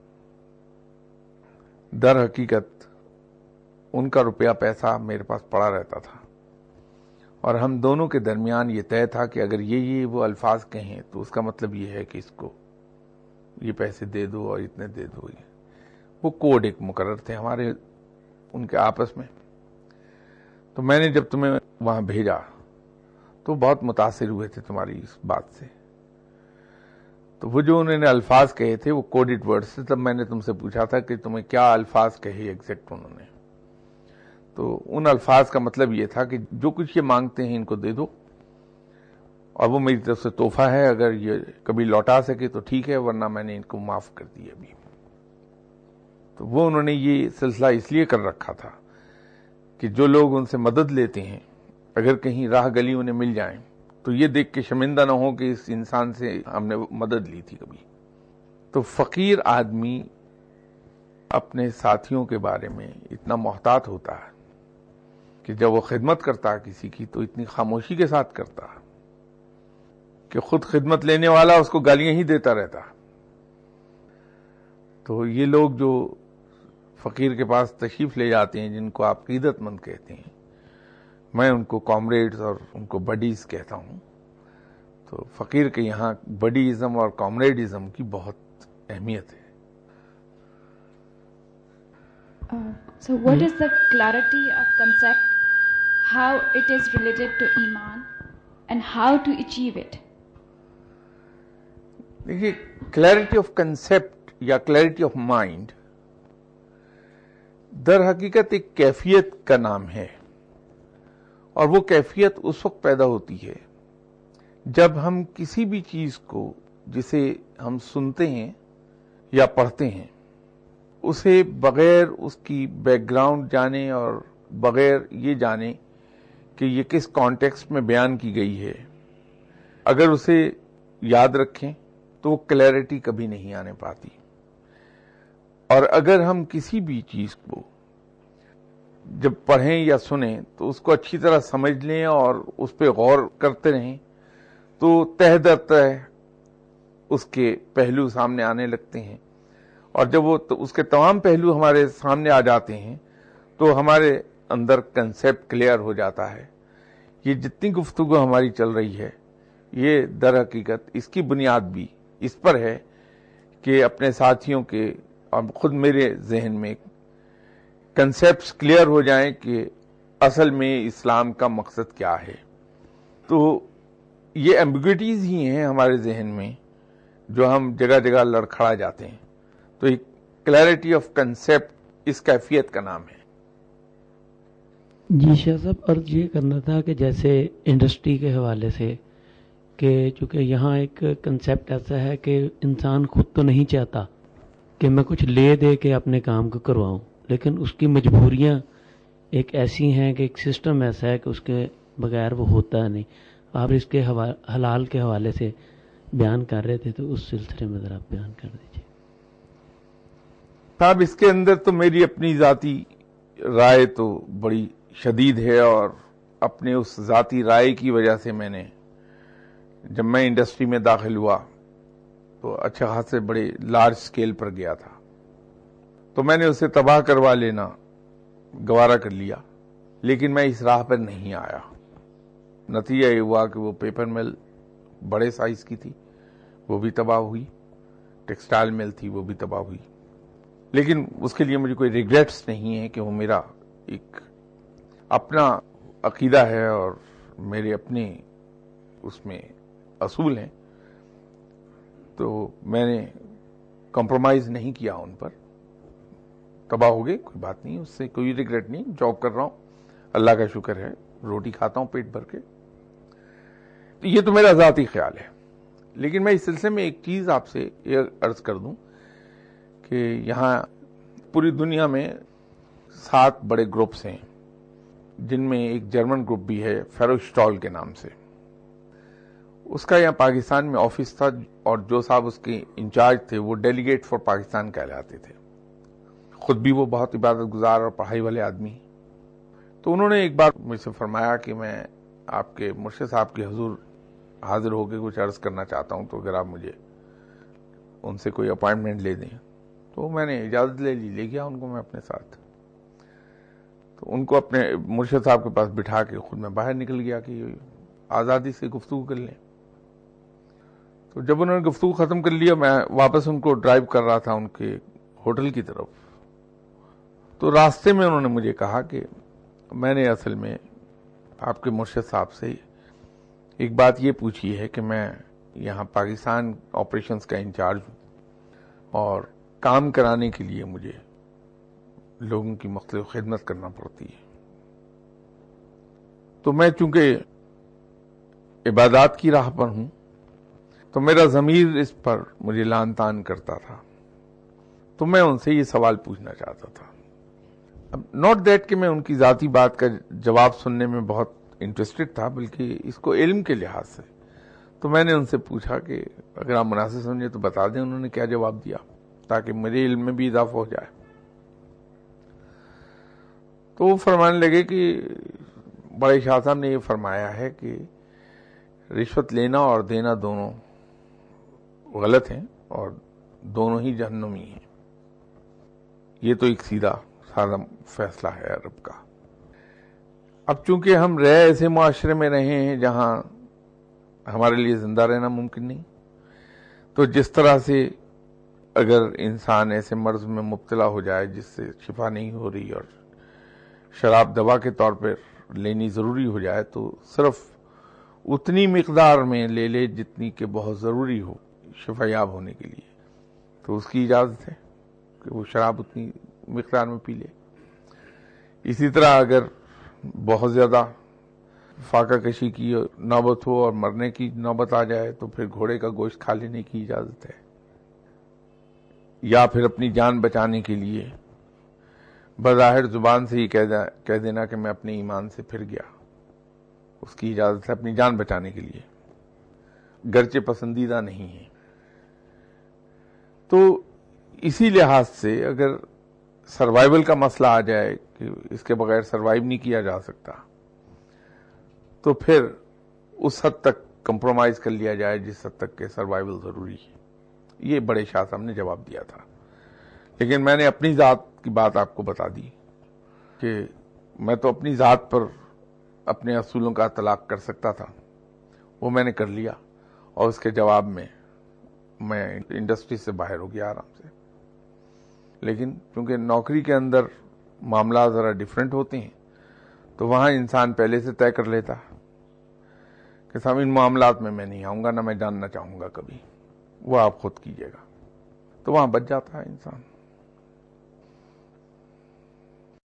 [SPEAKER 1] در حقیقت ان کا روپیہ پیسہ میرے پاس پڑا رہتا تھا اور ہم دونوں کے درمیان یہ طے تھا کہ اگر یہ یہ وہ الفاظ کہیں تو اس کا مطلب یہ ہے کہ اس کو یہ پیسے دے دو اور اتنے دے دو۔ وہ کوڈ ایک مقرر تھے ہمارے ان کے آپس میں۔ تو میں نے جب تمہیں وہاں بھیجا تو بہت متاثر ہوئے تھے تمہاری اس بات سے، تو وہ جو انہوں نے الفاظ کہے تھے وہ کوڈڈ ورڈز تھے۔ تب میں نے تم سے پوچھا تھا کہ تمہیں کیا الفاظ کہے ایگزیکٹ انہوں نے، تو ان الفاظ کا مطلب یہ تھا کہ جو کچھ یہ مانگتے ہیں ان کو دے دو، اور وہ میری طرف سے تحفہ ہے، اگر یہ کبھی لوٹا سکے تو ٹھیک ہے، ورنہ میں نے ان کو معاف کر دیا ابھی۔ تو وہ انہوں نے یہ سلسلہ اس لیے کر رکھا تھا کہ جو لوگ ان سے مدد لیتے ہیں اگر کہیں راہ گلی انہیں مل جائیں تو یہ دیکھ کے شرمندہ نہ ہو کہ اس انسان سے ہم نے مدد لی تھی کبھی۔ تو فقیر آدمی اپنے ساتھیوں کے بارے میں اتنا محتاط ہوتا ہے کہ جب وہ خدمت کرتا ہے کسی کی تو اتنی خاموشی کے ساتھ کرتا ہے کہ خود خدمت لینے والا اس کو گالیاں ہی دیتا رہتا۔ تو یہ لوگ جو فقیر کے پاس تشریف لے جاتے ہیں جن کو آپ عقیدت مند کہتے ہیں، میں ان کو کامریڈز اور ان کو بڈیز کہتا ہوں۔ تو فقیر کے یہاں بڈیزم اور کامریڈزم کی بہت اہمیت ہے۔
[SPEAKER 4] Uh, so what is the clarity of concept, how it is related to Iman, and how to achieve it?
[SPEAKER 1] دیکھیے کلیئرٹی آف کنسیپٹ یا کلیئرٹی آف مائنڈ در حقیقت ایک کیفیت کا نام ہے، اور وہ کیفیت اس وقت پیدا ہوتی ہے جب ہم کسی بھی چیز کو جسے ہم سنتے ہیں یا پڑھتے ہیں اسے بغیر اس کی بیک گراؤنڈ جانے اور بغیر یہ جانے کہ یہ کس کانٹیکسٹ میں بیان کی گئی ہے، اگر اسے یاد رکھیں تو وہ کلیئرٹی کبھی نہیں آنے پاتی۔ اور اگر ہم کسی بھی چیز کو جب پڑھیں یا سنیں تو اس کو اچھی طرح سمجھ لیں اور اس پہ غور کرتے رہیں تو تہ در تہ اس کے پہلو سامنے آنے لگتے ہیں، اور جب وہ اس کے تمام پہلو ہمارے سامنے آ جاتے ہیں تو ہمارے اندر کنسیپٹ کلیئر ہو جاتا ہے۔ یہ جتنی گفتگو ہماری چل رہی ہے یہ در حقیقت اس کی بنیاد بھی اس پر ہے کہ اپنے ساتھیوں کے اور خود میرے ذہن میں کنسیپٹس کلیئر ہو جائیں کہ اصل میں اسلام کا مقصد کیا ہے۔ تو یہ ایمبیگوٹیز ہی ہیں ہمارے ذہن میں جو ہم جگہ جگہ لڑکھڑا جاتے ہیں۔ تو ایک کلیئرٹی آف کنسپٹ اس کیفیت کا نام ہے.
[SPEAKER 5] جی شاہ صاحب، عرض یہ کرنا تھا کہ جیسے انڈسٹری کے حوالے سے کہ چونکہ یہاں ایک کنسیپٹ ایسا ہے کہ انسان خود تو نہیں چاہتا کہ میں کچھ لے دے کے اپنے کام کو کرواؤں، لیکن اس کی مجبوریاں ایک ایسی ہیں کہ ایک سسٹم ایسا ہے کہ اس کے بغیر وہ ہوتا نہیں. آپ اس کے حلال کے حوالے سے بیان کر رہے تھے تو اس سلسلے میں ذرا بیان کر دیجیے.
[SPEAKER 1] صاحب اس کے اندر تو میری اپنی ذاتی رائے تو بڑی شدید ہے، اور اپنے اس ذاتی رائے کی وجہ سے میں نے جب میں انڈسٹری میں داخل ہوا تو اچھا خاصے بڑے لارج سکیل پر گیا تھا، تو میں نے اسے تباہ کروا لینا گوارا کر لیا، لیکن میں اس راہ پر نہیں آیا. نتیجہ یہ ہوا کہ وہ پیپر مل بڑے سائز کی تھی، وہ بھی تباہ ہوئی، ٹیکسٹائل مل تھی، وہ بھی تباہ ہوئی. لیکن اس کے لیے مجھے کوئی ریگریٹس نہیں ہے کہ وہ میرا ایک اپنا عقیدہ ہے اور میرے اپنے اس میں اصول ہیں، تو میں نے کمپرومائز نہیں کیا ان پر. تباہ ہو گئے، کوئی بات نہیں، اس سے کوئی ریگریٹ نہیں. جاب کر رہا ہوں، اللہ کا شکر ہے، روٹی کھاتا ہوں پیٹ بھر کے. تو یہ تو میرا ذاتی خیال ہے. لیکن میں اس سلسلے میں ایک چیز آپ سے یہ عرض کر دوں کہ یہاں پوری دنیا میں سات بڑے گروپس ہیں، جن میں ایک جرمن گروپ بھی ہے فیروشٹال کے نام سے. اس کا یہاں پاکستان میں آفس تھا، اور جو صاحب اس کے انچارج تھے وہ ڈیلیگیٹ فار پاکستان کہلاتے تھے. خود بھی وہ بہت عبادت گزار اور پڑھائی والے آدمی. تو انہوں نے ایک بار مجھ سے فرمایا کہ میں آپ کے مرشد صاحب کے حضور حاضر ہو کے کچھ عرض کرنا چاہتا ہوں، تو اگر آپ مجھے ان سے کوئی اپائنٹمنٹ لے دیں. تو میں نے اجازت لے لی، لے گیا ان کو میں اپنے ساتھ. تو ان کو اپنے مرشد صاحب کے پاس بٹھا کے خود میں باہر نکل گیا کہ آزادی سے گفتگو کر لیں. تو جب انہوں نے گفتگو ختم کر لیا، میں واپس ان کو ڈرائیو کر رہا تھا ان کے ہوٹل کی طرف. تو راستے میں انہوں نے مجھے کہا کہ میں نے اصل میں آپ کے مرشد صاحب سے ایک بات یہ پوچھی ہے کہ میں یہاں پاکستان آپریشنز کا انچارج ہوں، اور کام کرانے کے لیے مجھے لوگوں کی مختلف خدمت کرنا پڑتی ہے. تو میں چونکہ عبادات کی راہ پر ہوں تو میرا ضمیر اس پر مجھے لان تان کرتا تھا. تو میں ان سے یہ سوال پوچھنا چاہتا تھا. ناٹ دیٹ کہ میں ان کی ذاتی بات کا جواب سننے میں بہت انٹرسٹڈ تھا، بلکہ اس کو علم کے لحاظ سے. تو میں نے ان سے پوچھا کہ اگر آپ مناسب سمجھے تو بتا دیں انہوں نے کیا جواب دیا، تاکہ میرے علم میں بھی اضافہ ہو جائے. تو وہ فرمانے لگے کہ بڑے شاہ صاحب نے یہ فرمایا ہے کہ رشوت لینا اور دینا دونوں غلط ہیں اور دونوں ہی جہنمی ہیں. یہ تو ایک سیدھا سادہ فیصلہ ہے عرب کا. اب چونکہ ہم رہ ایسے معاشرے میں رہے ہیں جہاں ہمارے لیے زندہ رہنا ممکن نہیں، تو جس طرح سے اگر انسان ایسے مرض میں مبتلا ہو جائے جس سے شفا نہیں ہو رہی اور شراب دوا کے طور پر لینی ضروری ہو جائے، تو صرف اتنی مقدار میں لے لے جتنی کہ بہت ضروری ہو شفا یاب ہونے کے لیے، تو اس کی اجازت ہے کہ وہ شراب اتنی مقدار میں پی لے. اسی طرح اگر بہت زیادہ فاقہ کشی کی نوبت ہو اور مرنے کی نوبت آ جائے تو پھر گھوڑے کا گوشت کھا لینے کی اجازت ہے. یا پھر اپنی جان بچانے کے لیے بظاہر زبان سے ہی کہہ دینا کہ میں اپنے ایمان سے پھر گیا، اس کی اجازت ہے اپنی جان بچانے کے لیے، گرچہ پسندیدہ نہیں ہے. تو اسی لحاظ سے اگر سروائیول کا مسئلہ آ جائے کہ اس کے بغیر سروائیو نہیں کیا جا سکتا، تو پھر اس حد تک کمپرومائز کر لیا جائے جس حد تک کہ سروائیول ضروری ہے. یہ بڑے شاہ صاحب نے جواب دیا تھا. لیکن میں نے اپنی ذات کی بات آپ کو بتا دی کہ میں تو اپنی ذات پر اپنے اصولوں کا اطلاق کر سکتا تھا، وہ میں نے کر لیا، اور اس کے جواب میں میں انڈسٹری سے باہر ہو گیا آرام سے. لیکن چونکہ نوکری کے اندر معاملات ذرا ڈیفرنٹ ہوتے ہیں، تو وہاں انسان پہلے سے طے کر لیتا کہ صاحب ان معاملات میں میں نہیں آؤں گا، نہ میں جاننا چاہوں گا کبھی، وہ آپ خود کیجیے گا. تو وہاں بچ جاتا ہے انسان.